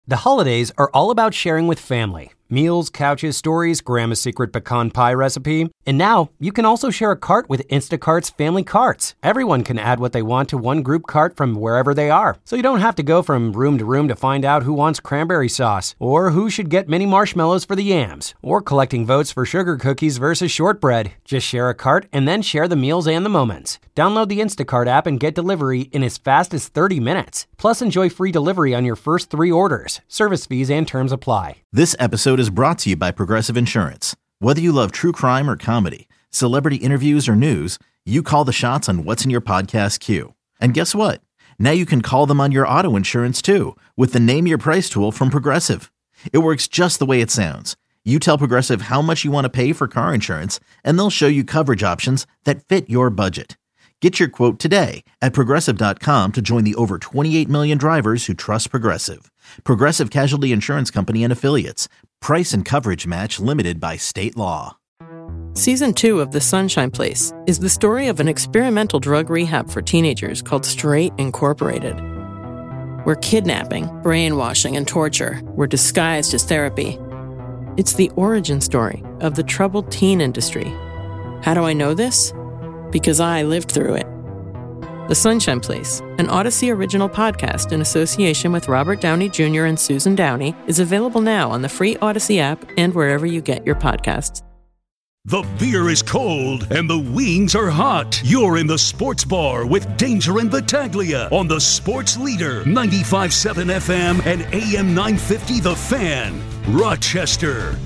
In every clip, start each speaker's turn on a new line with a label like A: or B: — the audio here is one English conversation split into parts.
A: The holidays are all about sharing with family. Meals, couches, stories, Grandma's secret pecan pie recipe. And now, you can also share a cart with Instacart's Family Carts. Everyone can add what they want to one group cart from wherever they are. So you don't have to go from room to find out who wants cranberry sauce, or who should get mini marshmallows for the yams, or collecting votes for sugar cookies versus shortbread. Just share a cart and then share the meals and the moments. Download the Instacart app and get delivery in as fast as 30 minutes. Plus, enjoy free delivery on your first 3 orders. Service fees and terms apply.
B: This episode is brought to you by Progressive Insurance. Whether you love true crime or comedy, celebrity interviews or news, you call the shots on what's in your podcast queue. And guess what? Now you can call them on your auto insurance too with the Name Your Price tool from Progressive. It works just the way it sounds. You tell Progressive how much you want to pay for car insurance, and they'll show you coverage options that fit your budget. Get your quote today at Progressive.com to join the over 28 million drivers who trust Progressive. Progressive Casualty Insurance Company and Affiliates. Price and coverage match limited by state law.
C: Season 2 of The Sunshine Place is the story of an experimental drug rehab for teenagers called Straight Incorporated, where kidnapping, brainwashing, and torture were disguised as therapy. It's the origin story of the troubled teen industry. How do I know this? Because I lived through it. The Sunshine Place, an Odyssey original podcast in association with Robert Downey Jr. and Susan Downey, is available now on the free Odyssey app and wherever you get your podcasts.
D: The beer is cold and the wings are hot. You're in the sports bar with Danger and Battaglia on the Sports Leader, 95.7 FM and AM 950 The Fan, Rochester.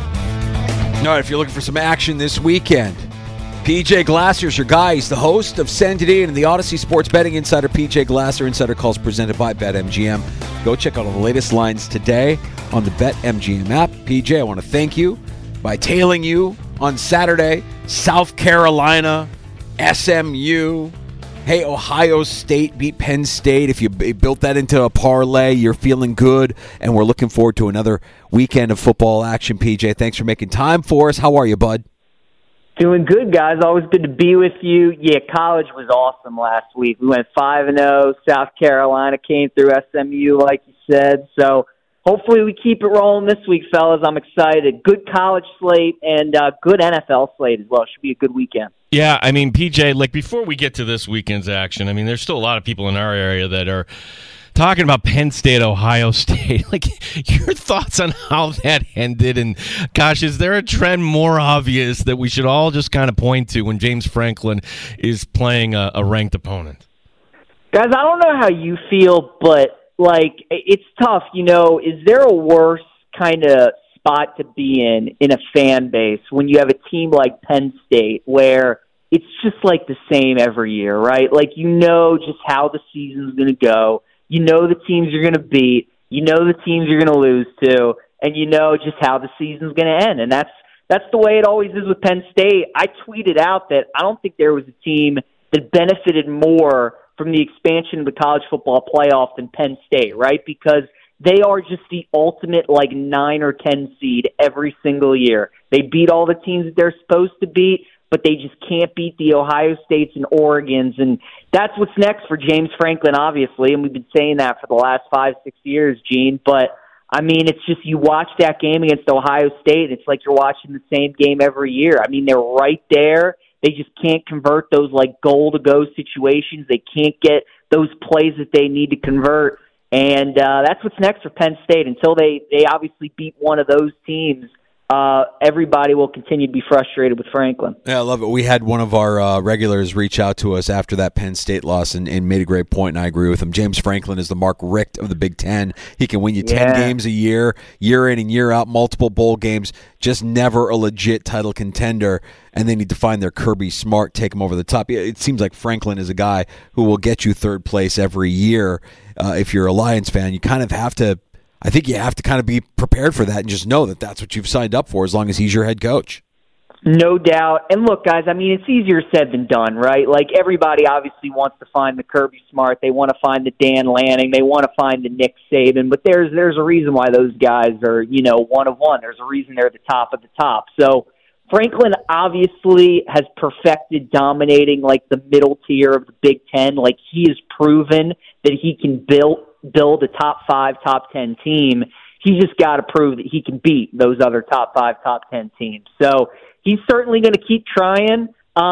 E: All right, if you're looking for some action this weekend, PJ Glasser's your guy. He's the host of Send It In and the Odyssey Sports Betting Insider. PJ Glasser Insider Calls presented by BetMGM. Go check out all the latest lines today on the BetMGM app. PJ, I want to thank you by tailing you on Saturday. South Carolina, SMU. Hey, Ohio State beat Penn State. If you built that into a parlay, you're feeling good, and we're looking forward to another weekend of football action. PJ, thanks for making time for us. How are you, bud?
F: Doing good, guys. Always good to be with you. Yeah, college was awesome last week. We went 5-0. South Carolina came through SMU, like you said. So hopefully we keep it rolling this week, fellas. I'm excited. Good college slate and good NFL slate as well. Should be a good weekend.
G: Yeah, I mean, PJ, like before we get to this weekend's action, I mean, there's still a lot of people in our area that are talking about Penn State, Ohio State. Like, your thoughts on how that ended, and gosh, is there a trend more obvious that we should all just kind of point to when James Franklin is playing a ranked opponent?
F: Guys, I don't know how you feel, but, like, it's tough. You know, is there a worse kind of spot to be in a fan base when you have a team like Penn State where it's just like the same every year, right? Like, you know just how the season's going to go. You know the teams you're going to beat. You know the teams you're going to lose to. And you know just how the season's going to end. And that's the way it always is with Penn State. I tweeted out that I don't think there was a team that benefited more from the expansion of the college football playoff than Penn State, right? Because they are just the ultimate, like, 9 or 10 seed every single year. They beat all the teams that they're supposed to beat, but they just can't beat the Ohio States and Oregons. And that's what's next for James Franklin, obviously, and we've been saying that for the last 5-6 years, Gene. But, I mean, it's just you watch that game against Ohio State, and it's like you're watching the same game every year. I mean, they're right there. They just can't convert those, like, goal-to-go situations. They can't get those plays that they need to convert. And that's what's next for Penn State. Until they obviously beat one of those teams, everybody will continue to be frustrated with Franklin.
E: Yeah, I love it. We had one of our regulars reach out to us after that Penn State loss and made a great point, and I agree with him. James Franklin is the Mark Richt of the Big Ten. He can win you 10 games a year in and year out, multiple bowl games, just never a legit title contender, and they need to find their Kirby Smart, take him over the top. It seems like Franklin is a guy who will get you third place every year. If you're a Lions fan, you kind of have to – I think you have to kind of be prepared for that and just know that that's what you've signed up for as long as he's your head coach.
F: No doubt. And look, guys, I mean, it's easier said than done, right? Like, everybody obviously wants to find the Kirby Smart. They want to find the Dan Lanning. They want to find the Nick Saban. But there's a reason why those guys are, you know, one of one. There's a reason they're the top of the top. So Franklin obviously has perfected dominating, like, the middle tier of the Big Ten. Like, he has proven that he can build a top 5, top 10 team, he's just got to prove that he can beat those other top 5, top 10 teams. So he's certainly going to keep trying.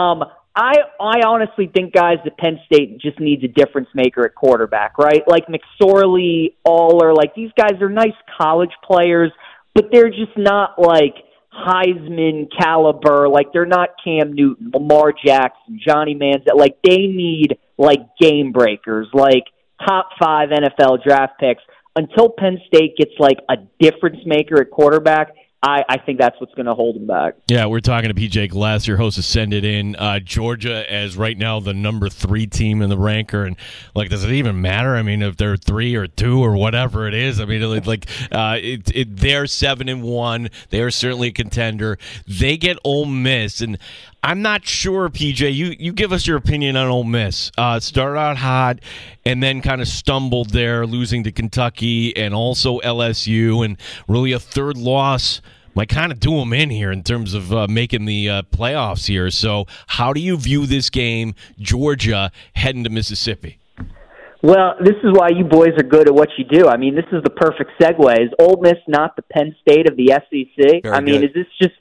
F: I honestly think, guys, that Penn State just needs a difference maker at quarterback, right? Like McSorley, Aller, like these guys are nice college players, but they're just not like Heisman caliber. Like they're not Cam Newton, Lamar Jackson, Johnny Manziel. Like they need like game breakers, like top 5 NFL draft picks. Until Penn State gets like a difference maker at quarterback, I think that's what's going to hold him back.
G: Yeah, we're talking to PJ Glasser, host of Send It In. Georgia as right now the number 3 team in the ranker, and like, does it even matter? I mean, if they're 3 or 2 or whatever it is, I mean, they're 7-1. They are certainly a contender. They get Ole Miss, and I'm not sure, PJ. You give us your opinion on Ole Miss. Started out hot and then kind of stumbled there, losing to Kentucky and also LSU, and really a third loss might kind of do them in here in terms of making the playoffs here. So how do you view this game, Georgia heading to Mississippi?
F: Well, this is why you boys are good at what you do. I mean, this is the perfect segue. Is Ole Miss not the Penn State of the SEC?
E: Very
F: mean,
E: good.
F: Is this just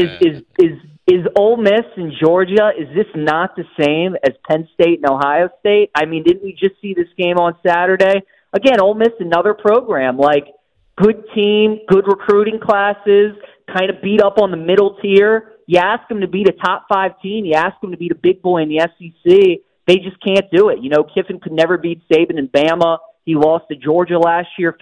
F: is Ole Miss and Georgia, is this not the same as Penn State and Ohio State? I mean, didn't we just see this game on Saturday? Again, Ole Miss, another program, like good team, good recruiting classes, kind of beat up on the middle tier. You ask them to beat a top 5 team, you ask them to beat a big boy in the SEC, they just can't do it. You know, Kiffin could never beat Saban and Bama. He lost to Georgia last year,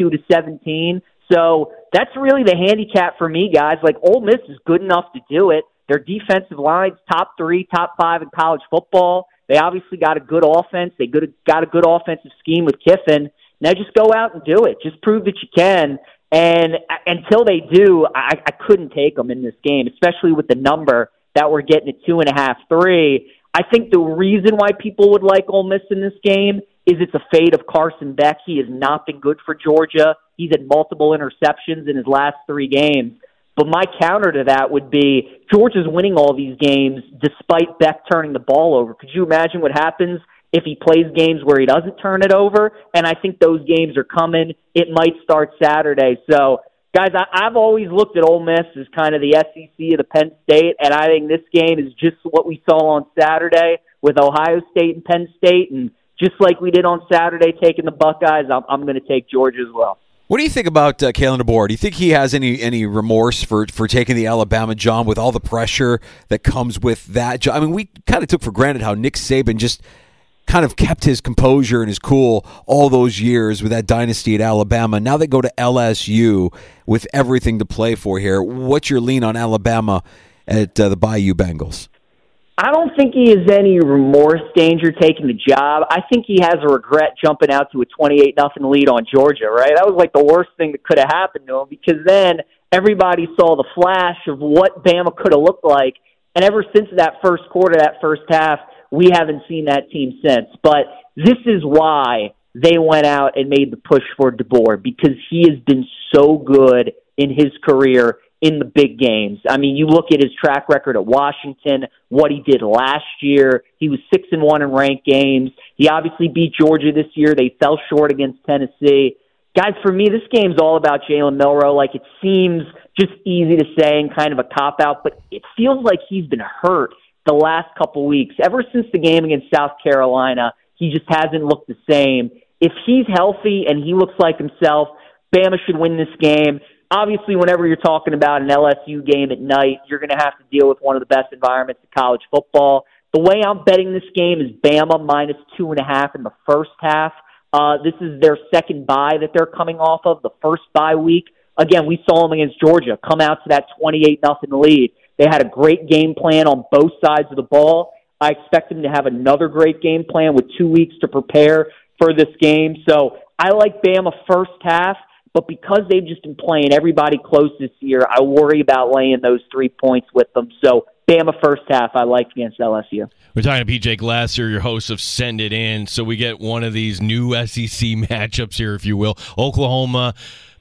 F: 52-17. So that's really the handicap for me, guys. Like, Ole Miss is good enough to do it. Their defensive line's top 3, top 5 in college football. They obviously got a good offense. They got a good offensive scheme with Kiffin. Now just go out and do it. Just prove that you can. And until they do, I couldn't take them in this game, especially with the number that we're getting at 2.5, 3. I think the reason why people would like Ole Miss in this game is it's a fate of Carson Beck. He has not been good for Georgia. He's had multiple interceptions in his last 3 games. But my counter to that would be Georgia's winning all these games despite Beck turning the ball over. Could you imagine what happens if he plays games where he doesn't turn it over? And I think those games are coming. It might start Saturday. So, guys, I've always looked at Ole Miss as kind of the SEC of the Penn State, and I think this game is just what we saw on Saturday with Ohio State and Penn State. And just like we did on Saturday taking the Buckeyes, I'm going to take Georgia as well.
E: What do you think about Kalen DeBoer? Do you think he has any remorse for taking the Alabama job with all the pressure that comes with that job? I mean, we kind of took for granted how Nick Saban just kind of kept his composure and his cool all those years with that dynasty at Alabama. Now they go to LSU with everything to play for here. What's your lean on Alabama at the Bayou Bengals?
F: I don't think he has any remorse danger taking the job. I think he has a regret jumping out to a 28-0 lead on Georgia, right? That was like the worst thing that could have happened to him, because then everybody saw the flash of what Bama could have looked like. And ever since that first quarter, that first half, we haven't seen that team since. But this is why they went out and made the push for DeBoer, because he has been so good in his career in the big games. I mean, you look at his track record at Washington, what he did last year. He was 6-1 in ranked games. He obviously beat Georgia this year. They fell short against Tennessee. Guys, for me, this game's all about Jalen Milroe. Like, it seems just easy to say and kind of a cop-out, but it feels like he's been hurt the last couple weeks. Ever since the game against South Carolina, he just hasn't looked the same. If he's healthy and he looks like himself, Bama should win this game. Obviously, whenever you're talking about an LSU game at night, you're going to have to deal with one of the best environments in college football. The way I'm betting this game is Bama minus 2.5 in the first half. This is their second bye that they're coming off of, the first bye week. Again, we saw them against Georgia come out to that 28-0 lead. They had a great game plan on both sides of the ball. I expect them to have another great game plan with 2 weeks to prepare for this game. So I like Bama first half. But because they've just been playing everybody close this year, I worry about laying those 3 points with them. So Bama first half, I like against LSU.
G: We're talking to PJ Glasser, your host of Send It In. So we get one of these new SEC matchups here, if you will. Oklahoma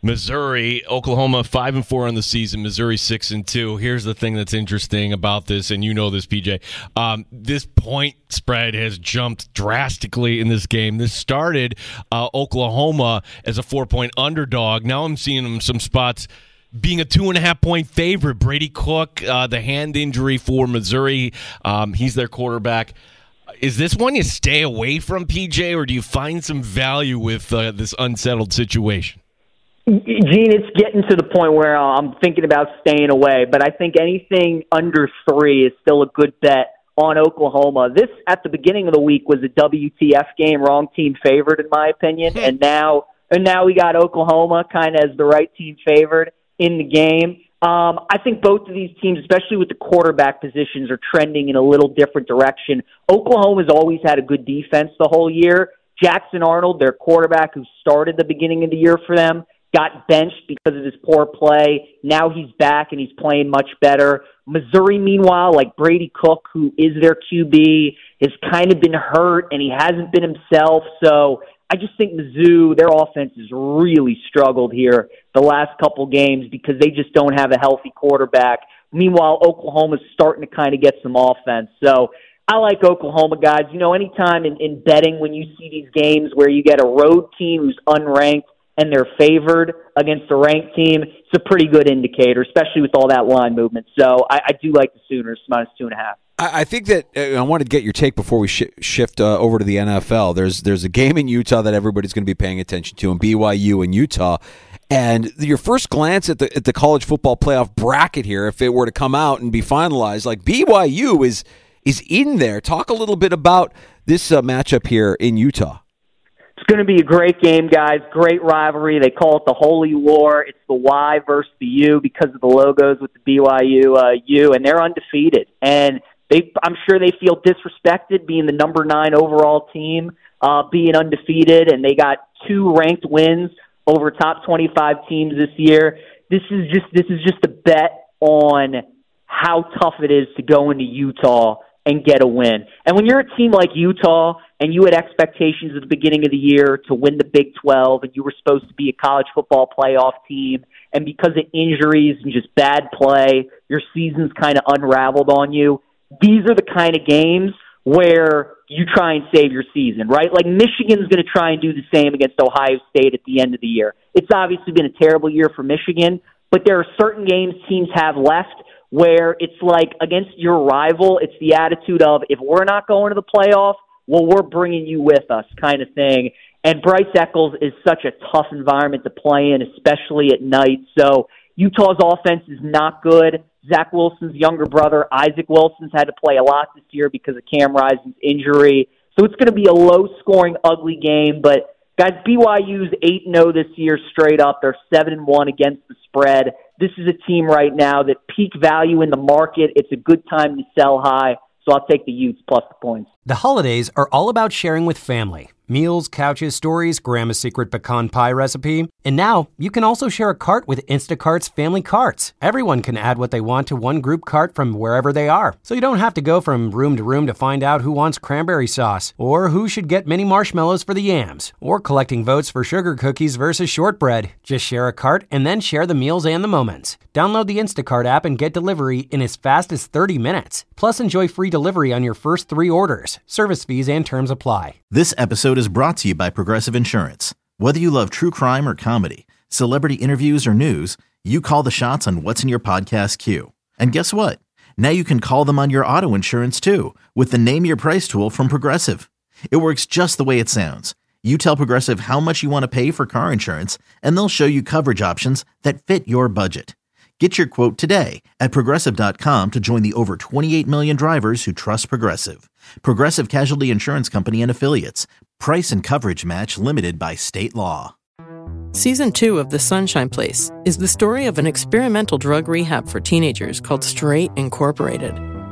G: Missouri, Oklahoma 5-4 on the season, Missouri 6-2. Here's the thing that's interesting about this, and you know this, PJ. This point spread has jumped drastically in this game. This started Oklahoma as a 4-point underdog. Now I'm seeing them some spots being a 2.5-point favorite. Brady Cook, the hand injury for Missouri, he's their quarterback. Is this one you stay away from, PJ, or do you find some value with this unsettled situation?
F: Gene, it's getting to the point where I'm thinking about staying away, but I think anything under 3 is still a good bet on Oklahoma. This, at the beginning of the week, was a WTF game, wrong team favored, in my opinion, and now we got Oklahoma kind of as the right team favored in the game. I think both of these teams, especially with the quarterback positions, are trending in a little different direction. Oklahoma's always had a good defense the whole year. Jackson Arnold, their quarterback who started the beginning of the year for them, got benched because of his poor play. Now he's back and he's playing much better. Missouri, meanwhile, like Brady Cook, who is their QB, has kind of been hurt and he hasn't been himself. So I just think Mizzou, their offense has really struggled here the last couple games because they just don't have a healthy quarterback. Meanwhile, Oklahoma's starting to kind of get some offense. So I like Oklahoma, guys. You know, anytime in betting when you see these games where you get a road team who's unranked and they're favored against a ranked team, it's a pretty good indicator, especially with all that line movement. So I do like the Sooners, -2.5.
E: I think that I wanted to get your take before we shift over to the NFL. There's a game in Utah that everybody's going to be paying attention to, in BYU and Utah. And your first glance at the college football playoff bracket here, if it were to come out and be finalized, like BYU is in there. Talk a little bit about this matchup here in Utah.
F: It's going to be a great game, guys. Great rivalry. They call it the Holy War. It's the Y versus the U because of the logos with the BYU U, and they're undefeated. And I'm sure they feel disrespected being the number 9 overall team, being undefeated, and they got 2 ranked wins over top 25 teams this year. This is just a bet on how tough it is to go into Utah and get a win. And when you're a team like Utah and you had expectations at the beginning of the year to win the Big 12 and you were supposed to be a college football playoff team, and because of injuries and just bad play, your season's kind of unraveled on you, these are the kind of games where you try and save your season, right? Like Michigan's going to try and do the same against Ohio State at the end of the year. It's obviously been a terrible year for Michigan, but there are certain games teams have left where it's like against your rival, it's the attitude of, if we're not going to the playoff, well, we're bringing you with us kind of thing. And Bryce Eccles is such a tough environment to play in, especially at night. So Utah's offense is not good. Zach Wilson's younger brother, Isaac Wilson's had to play a lot this year because of Cam Rising's injury. So it's going to be a low-scoring, ugly game. But, guys, BYU's 8-0 this year straight up. They're 7-1 against the spread. This is a team right now that peak value in the market. It's a good time to sell high. So I'll take the Utes plus the points.
A: The holidays are all about sharing with family. Meals, couches, stories, Grandma's secret pecan pie recipe. And now you can also share a cart with Instacart's Family Carts. Everyone can add what they want to one group cart from wherever they are. So you don't have to go from room to room to find out who wants cranberry sauce, or who should get mini marshmallows for the yams, or collecting votes for sugar cookies versus shortbread. Just share a cart and then share the meals and the moments. Download the Instacart app and get delivery in as fast as 30 minutes. Plus, enjoy free delivery on your first 3 orders. Service fees and terms apply.
B: This episode is brought to you by Progressive Insurance. Whether you love true crime or comedy, celebrity interviews or news, you call the shots on what's in your podcast queue. And guess what? Now you can call them on your auto insurance too with the Name Your Price tool from Progressive. It works just the way it sounds. You tell Progressive how much you want to pay for car insurance, and they'll show you coverage options that fit your budget. Get your quote today at Progressive.com to join the over 28 million drivers who trust Progressive. Progressive Casualty Insurance Company and Affiliates. Price and coverage match limited by state law.
C: Season 2 of The Sunshine Place is the story of an experimental drug rehab for teenagers called Straight Incorporated,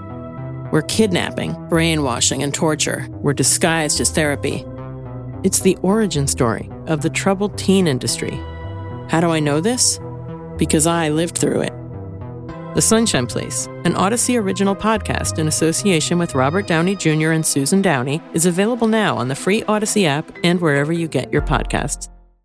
C: where kidnapping, brainwashing, and torture were disguised as therapy. It's the origin story of the troubled teen industry. How do I know this? Because I lived through it. The Sunshine Place, an Odyssey original podcast in association with Robert Downey Jr. and Susan Downey, is available now on the free Odyssey app and wherever you get your podcasts.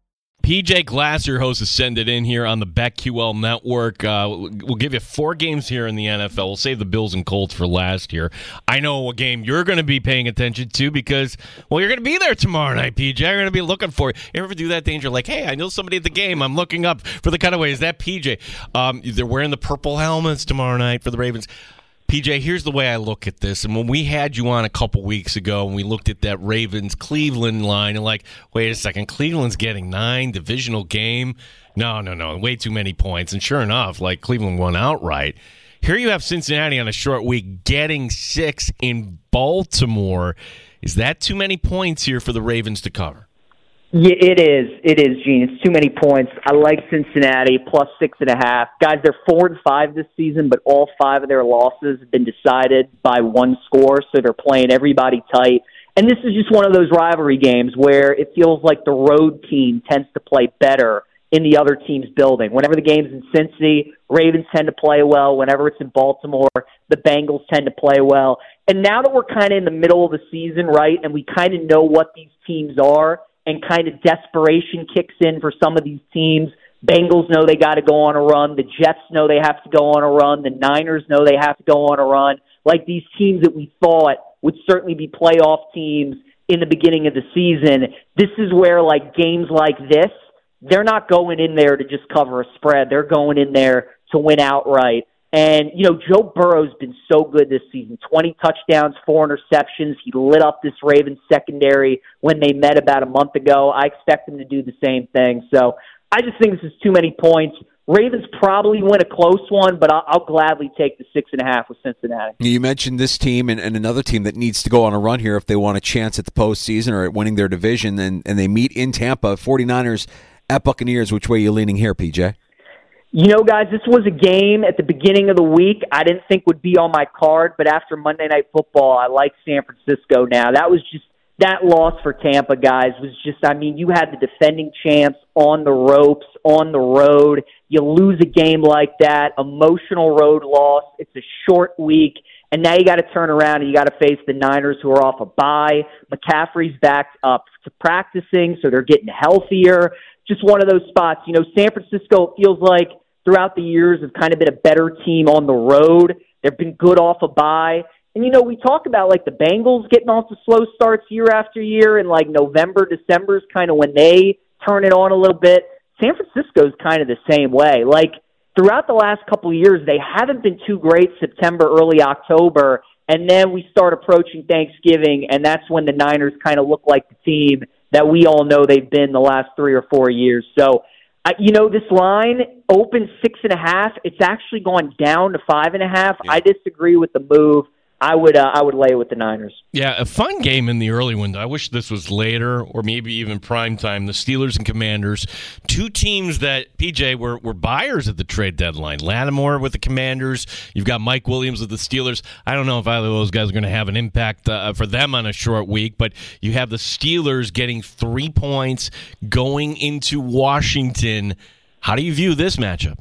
G: PJ Glasser, host of Send It In here on the BetQL Network. We'll give you 4 games here in the NFL. We'll save the Bills and Colts for last year. I know a game you're going to be paying attention to because, well, you're going to be there tomorrow night, PJ. I'm going to be looking for you. You ever do that, Danger? Like, hey, I know somebody at the game. I'm looking up for the cutaway. Is that PJ? They're wearing the purple helmets tomorrow night for the Ravens. PJ, here's the way I look at this. And when we had you on a couple weeks ago and we looked at that Ravens-Cleveland line and like, wait a second, Cleveland's getting 9, divisional game. No, way too many points. And sure enough, like Cleveland won outright. Here you have Cincinnati on a short week getting 6 in Baltimore. Is that too many points here for the Ravens to cover?
F: Yeah, it is. It is, Gene. It's too many points. I like Cincinnati plus 6.5. Guys, they're 4-5 this season, but all 5 of their losses have been decided by 1 score, so they're playing everybody tight. And this is just one of those rivalry games where it feels like the road team tends to play better in the other team's building. Whenever the game's in Cincy, Ravens tend to play well. Whenever it's in Baltimore, the Bengals tend to play well. And now that we're kind of in the middle of the season, right, and we kind of know what these teams are, and kind of desperation kicks in for some of these teams. Bengals know they got to go on a run. The Jets know they have to go on a run. The Niners know they have to go on a run. Like these teams that we thought would certainly be playoff teams in the beginning of the season. This is where, like, games like this, they're not going in there to just cover a spread. They're going in there to win outright. And, you know, Joe Burrow's been so good this season. 20 touchdowns, 4 interceptions. He lit up this Ravens secondary when they met about a month ago. I expect him to do the same thing. So I just think this is too many points. Ravens probably win a close one, but I'll gladly take the 6.5 with Cincinnati.
E: You mentioned this team and another team that needs to go on a run here if they want a chance at the postseason or at winning their division, and they meet in Tampa. 49ers at Buccaneers. Which way are you leaning here, PJ?
F: You know, guys, this was a game at the beginning of the week I didn't think would be on my card, but after Monday Night Football, I like San Francisco now. That loss for Tampa, guys, was just, I mean, you had the defending champs on the ropes, on the road. You lose a game like that, emotional road loss. It's a short week, and now you got to turn around and you got to face the Niners who are off a bye. McCaffrey's back up to practicing, so they're getting healthier. Just one of those spots. You know, San Francisco feels like throughout the years have kind of been a better team on the road. They've been good off a bye. And, you know, we talk about, like, the Bengals getting off the slow starts year after year, and, like, November, December is kind of when they turn it on a little bit. San Francisco's kind of the same way. Like, throughout the last couple of years, they haven't been too great September, early October, and then we start approaching Thanksgiving, and that's when the Niners kind of look like the team that we all know they've been the last 3 or 4 years. So, you know, this line opened 6.5. It's actually gone down to 5.5. Yeah. I disagree with the move. I would lay it with the Niners.
G: Yeah, a fun game in the early window. I wish this was later or maybe even prime time. The Steelers and Commanders, 2 teams that, PJ, were buyers at the trade deadline. Lattimore with the Commanders. You've got Mike Williams with the Steelers. I don't know if either of those guys are going to have an impact for them on a short week, but you have the Steelers getting 3 points going into Washington. How do you view this matchup?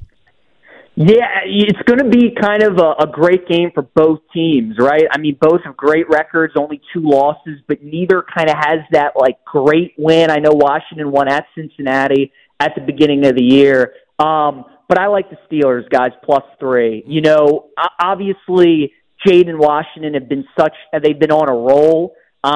F: Yeah, it's going to be kind of a great game for both teams, right? I mean, both have great records, only 2 losses, but neither kind of has that, like, great win. I know Washington won at Cincinnati at the beginning of the year. But I like the Steelers, guys, +3. You know, obviously, Jade and Washington they've been on a roll.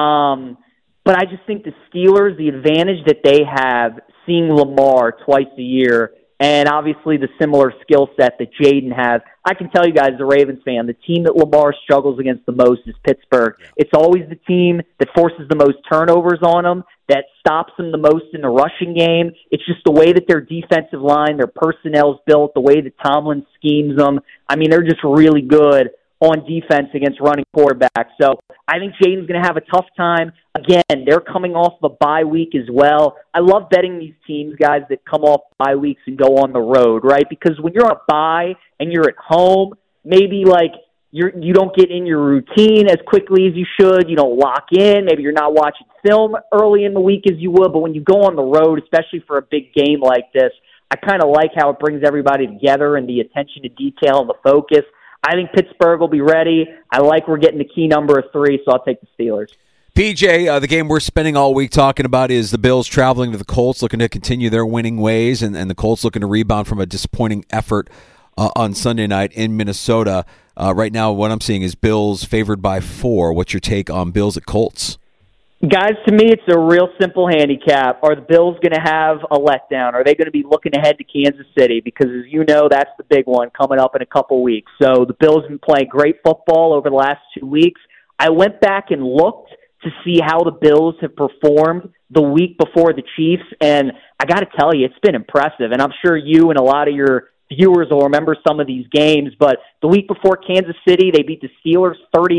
F: But I just think the Steelers, the advantage that they have seeing Lamar twice a year, and obviously the similar skill set that Jaden has. I can tell you guys, as a Ravens fan, the team that Lamar struggles against the most is Pittsburgh. Yeah. It's always the team that forces the most turnovers on them, that stops them the most in the rushing game. It's just the way that their defensive line, their personnel's built, the way that Tomlin schemes them. I mean, they're just really good on defense against running quarterbacks. So I think Jaden's going to have a tough time. Again, they're coming off of a bye week as well. I love betting these teams, guys, that come off bye weeks and go on the road, right? Because when you're on a bye and you're at home, maybe like you don't get in your routine as quickly as you should. You don't lock in. Maybe you're not watching film early in the week as you would. But when you go on the road, especially for a big game like this, I kind of like how it brings everybody together and the attention to detail and the focus. I think Pittsburgh will be ready. I like we're getting the key number of 3, so I'll take the Steelers.
E: PJ, the game we're spending all week talking about is the Bills traveling to the Colts, looking to continue their winning ways, and the Colts looking to rebound from a disappointing effort on Sunday night in Minnesota. Right now, what I'm seeing is Bills favored by 4. What's your take on Bills at Colts?
F: Guys, to me, it's a real simple handicap. Are the Bills going to have a letdown? Are they going to be looking ahead to Kansas City? Because, as you know, that's the big one coming up in a couple weeks. So the Bills have been playing great football over the last 2 weeks. I went back and looked to see how the Bills have performed the week before the Chiefs, and I got to tell you, it's been impressive. And I'm sure you and a lot of your viewers will remember some of these games, but the week before Kansas City, they beat the Steelers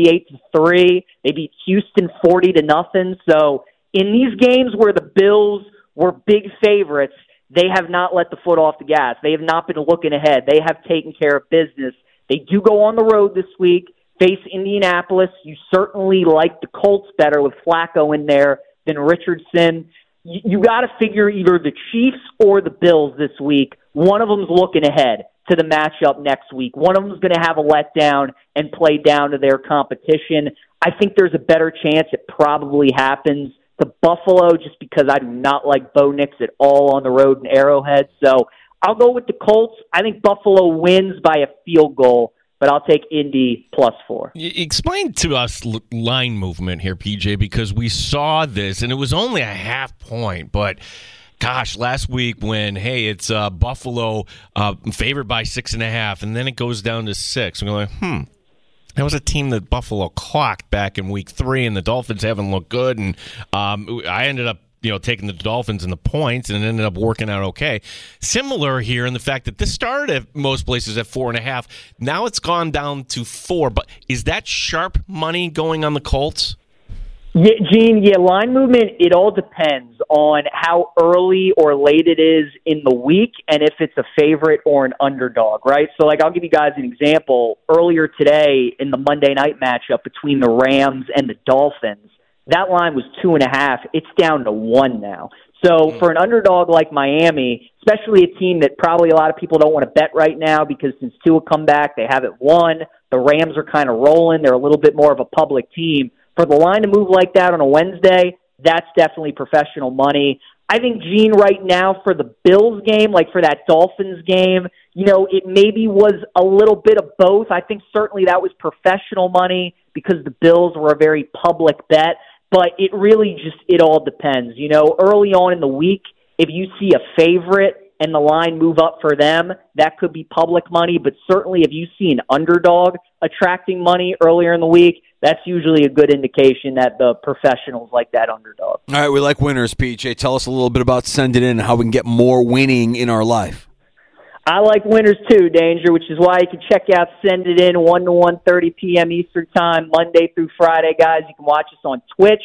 F: 38-3. They beat Houston 40-0. So in these games where the Bills were big favorites, they have not let the foot off the gas. They have not been looking ahead. They have taken care of business. They do go on the road this week, face Indianapolis. You certainly like the Colts better with Flacco in there than Richardson. You got to figure either the Chiefs or the Bills this week. One of them's looking ahead to the matchup next week. One of them's going to have a letdown and play down to their competition. I think there's a better chance it probably happens to Buffalo just because I do not like Bo Nix at all on the road in Arrowhead. So I'll go with the Colts. I think Buffalo wins by a field goal, but I'll take Indy +4.
G: Explain to us line movement here, PJ, because we saw this, and it was only a half point, but gosh, last week when, hey, it's Buffalo favored by 6.5, and then it goes down to 6. And we're like, that was a team that Buffalo clocked back in week 3, and the Dolphins haven't looked good, and I ended up taking the Dolphins in the points, and it ended up working out okay. Similar here in the fact that this started at most places at 4.5. Now it's gone down to 4. But is that sharp money going on the Colts?
F: Yeah, Gene, line movement, it all depends on how early or late it is in the week and if it's a favorite or an underdog, right? So, I'll give you guys an example. Earlier today in the Monday night matchup between the Rams and the Dolphins, that line was 2.5. It's down to 1 now. So for an underdog like Miami, especially a team that probably a lot of people don't want to bet right now because since Tua come back, they haven't won. The Rams are kind of rolling. They're a little bit more of a public team. For the line to move like that on a Wednesday, that's definitely professional money. I think, Gene, right now for the Bills game, like for that Dolphins game, it maybe was a little bit of both. I think certainly that was professional money because the Bills were a very public bet. But it really it all depends. Early on in the week, if you see a favorite and the line move up for them, that could be public money. But certainly if you see an underdog attracting money earlier in the week, that's usually a good indication that the professionals like that underdog.
E: All right, we like winners, PJ. Tell us a little bit about Send It In and how we can get more winning in our life.
F: I like winners too, Danger, which is why you can check out Send It In 1 to 1:30 p.m. Eastern Time, Monday through Friday, guys. You can watch us on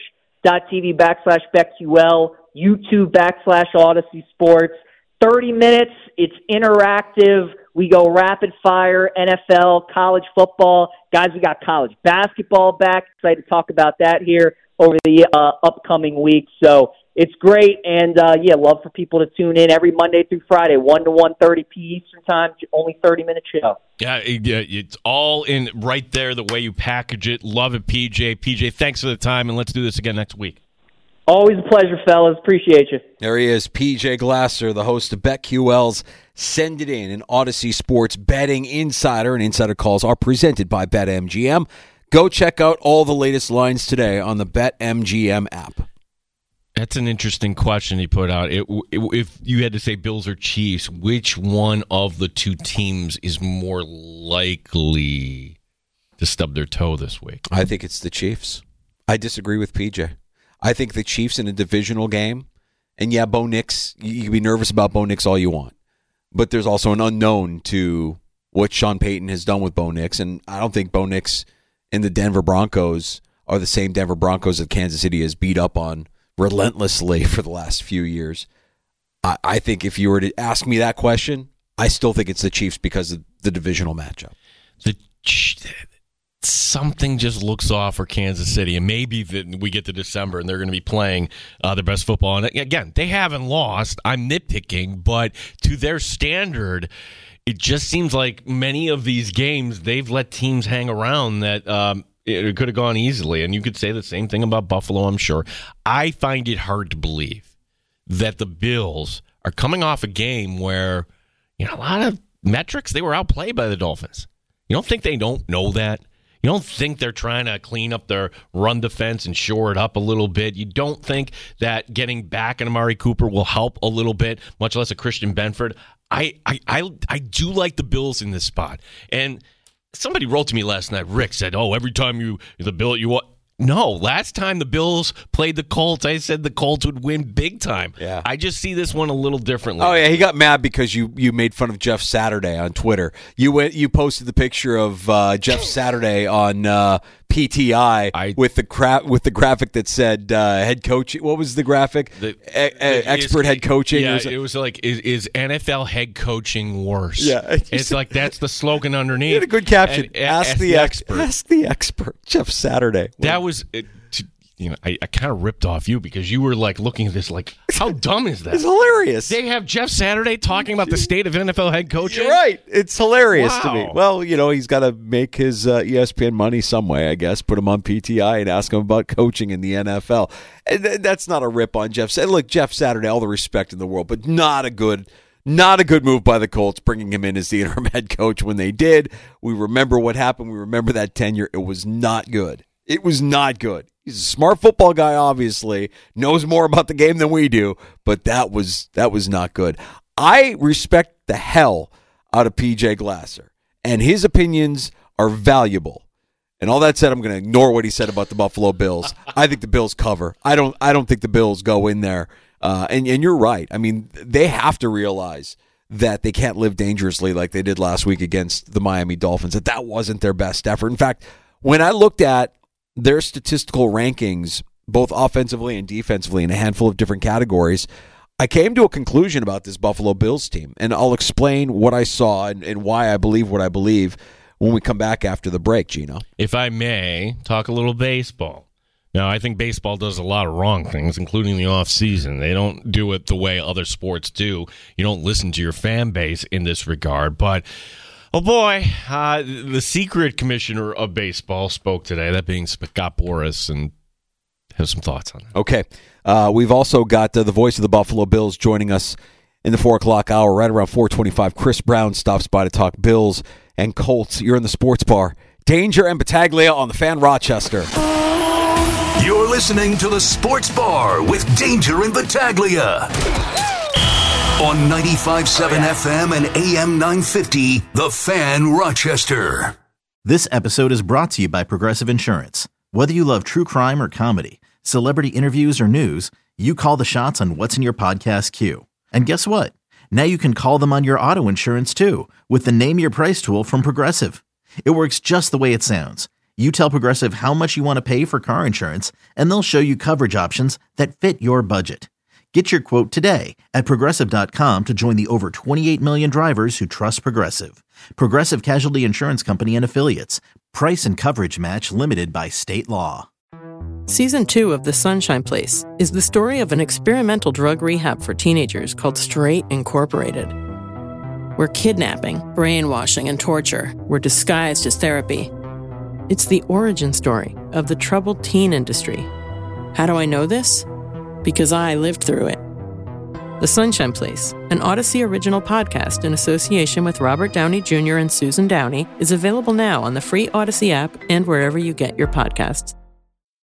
F: twitch.tv/BetQL, YouTube/Odyssey Sports. 30 minutes. It's interactive. We go rapid fire, NFL, college football. Guys, we got college basketball back. Excited to talk about that here over the upcoming week. So it's great, and love for people to tune in every Monday through Friday, 1 to 1:30 p.m. Eastern Time, only 30-minute show.
G: Yeah, it's all in right there, the way you package it. Love it, PJ. PJ, thanks for the time, and let's do this again next week.
F: Always a pleasure, fellas. Appreciate you.
E: There he is, PJ Glasser, the host of BetQL's Send It In, an Odyssey Sports betting insider, and insider calls are presented by BetMGM. Go check out all the latest lines today on the BetMGM app.
G: That's an interesting question he put out. If you had to say Bills or Chiefs, which one of the two teams is more likely to stub their toe this week?
E: I think it's the Chiefs. I disagree with PJ. I think the Chiefs in a divisional game, and Bo Nix, you can be nervous about Bo Nix all you want, but there's also an unknown to what Sean Payton has done with Bo Nix, and I don't think Bo Nix and the Denver Broncos are the same Denver Broncos that Kansas City has beat up on relentlessly for the last few years. I think if you were to ask me that question, I still think it's the Chiefs because of the divisional matchup.
G: Something just looks off for Kansas City, and maybe we get to December and they're going to be playing their best football. And again, they haven't lost. I'm nitpicking, but to their standard, it just seems like many of these games they've let teams hang around that it could have gone easily. And you could say the same thing about Buffalo, I'm sure. I find it hard to believe that the Bills are coming off a game where, a lot of metrics, they were outplayed by the Dolphins. You don't think they don't know that? You don't think they're trying to clean up their run defense and shore it up a little bit? You don't think that getting back an Amari Cooper will help a little bit, much less a Christian Benford? I do like the Bills in this spot. And somebody wrote to me last night, Rick said, every time No, last time the Bills played the Colts, I said the Colts would win big time.
E: Yeah.
G: I just see this one a little differently.
E: Oh, yeah, he got mad because you made fun of Jeff Saturday on Twitter. You posted the picture of Jeff Saturday on PTI with the graphic that said head coach. What was the graphic? Expert head coaching.
G: Yeah, it was like is NFL head coaching worse?
E: Yeah,
G: it's like that's the slogan underneath.
E: You had a good caption. Ask the expert.
G: Ask the
E: expert. Jeff Saturday.
G: That was. I kind of ripped off you because you were like looking at this like, how dumb is that?
E: It's hilarious.
G: They have Jeff Saturday talking about the state of NFL head coaching?
E: You're right. It's hilarious
G: Wow.
E: to me. Well, he's got to make his ESPN money some way, I guess. Put him on PTI and ask him about coaching in the NFL. And that's not a rip on Jeff Saturday. Look, Jeff Saturday, all the respect in the world, but not a good move by the Colts, bringing him in as the interim head coach when they did. We remember what happened. We remember that tenure. It was not good. It was not good. He's a smart football guy, obviously, knows more about the game than we do, but that was not good. I respect the hell out of PJ Glasser, and his opinions are valuable. And all that said, I'm going to ignore what he said about the Buffalo Bills. I think the Bills cover. I don't think the Bills go in there. And you're right. I mean, they have to realize that they can't live dangerously like they did last week against the Miami Dolphins, that wasn't their best effort. In fact, when I looked at their statistical rankings, both offensively and defensively, in a handful of different categories, I came to a conclusion about this Buffalo Bills team, and I'll explain what I saw and why I believe what I believe when we come back after the break, Gino.
G: If I may, talk a little baseball. Now, I think baseball does a lot of wrong things, including the offseason. They don't do it the way other sports do. You don't listen to your fan base in this regard, but oh boy, the secret commissioner of baseball spoke today, that being Scott Boras, and have some thoughts on it.
E: Okay. We've also got the voice of the Buffalo Bills joining us in the 4 o'clock hour, right around 4:25. Chris Brown stops by to talk Bills and Colts. You're in the Sports Bar. Danger and Battaglia on the Fan Rochester.
D: You're listening to the Sports Bar with Danger and Battaglia. On 95.7 FM and AM 950, The Fan Rochester.
B: This episode is brought to you by Progressive Insurance. Whether you love true crime or comedy, celebrity interviews or news, you call the shots on what's in your podcast queue. And guess what? Now you can call them on your auto insurance too with the Name Your Price tool from Progressive. It works just the way it sounds. You tell Progressive how much you want to pay for car insurance, and they'll show you coverage options that fit your budget. Get your quote today at Progressive.com to join the over 28 million drivers who trust Progressive. Progressive Casualty Insurance Company and Affiliates. Price and coverage match limited by state law.
C: Season 2 of The Sunshine Place is the story of an experimental drug rehab for teenagers called Straight Incorporated, where kidnapping, brainwashing, and torture were disguised as therapy. It's the origin story of the troubled teen industry. How do I know this? Because I lived through it. The Sunshine Place, an Odyssey original podcast in association with Robert Downey Jr. and Susan Downey, is available now on the free Odyssey app and wherever you get your podcasts.